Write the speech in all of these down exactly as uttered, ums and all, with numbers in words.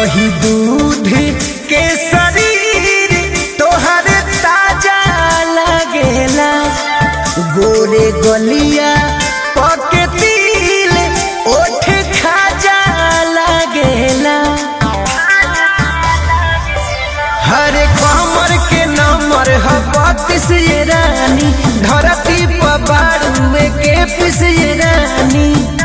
दही दूध के शरीर तोहर ताजा लगेला, गोरे गलिया पके तिल ओठ खाजा लगेला। हर कमर के नंबर ह बत्तीस ये रानी, धरती पर बारू के पिस ये रानी।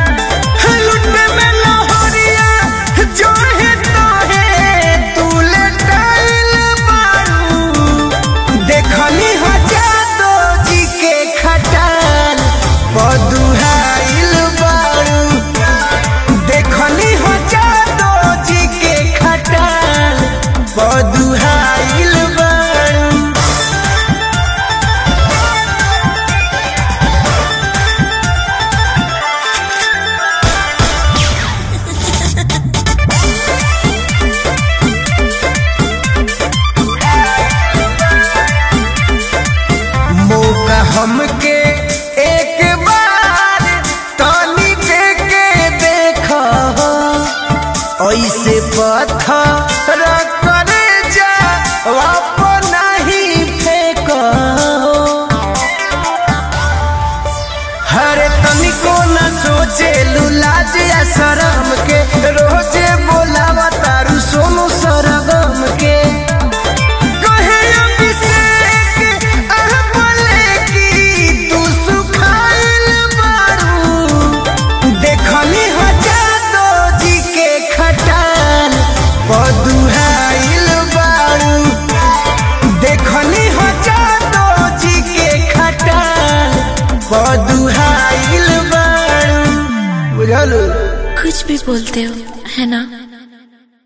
हमके एक बार तानी के के देखा, ऐसे पत्थर करे जा वापस नहीं फेंका। हरे तनिको न सोचे लाज या शरम के, रोजे बोलावा तारू सोनू सरगम के। पदुहाइल बारू देखनी हो जादो जी के खटाल, पदुहाइल बारू। बुझल कुछ भी बोलते हो है ना।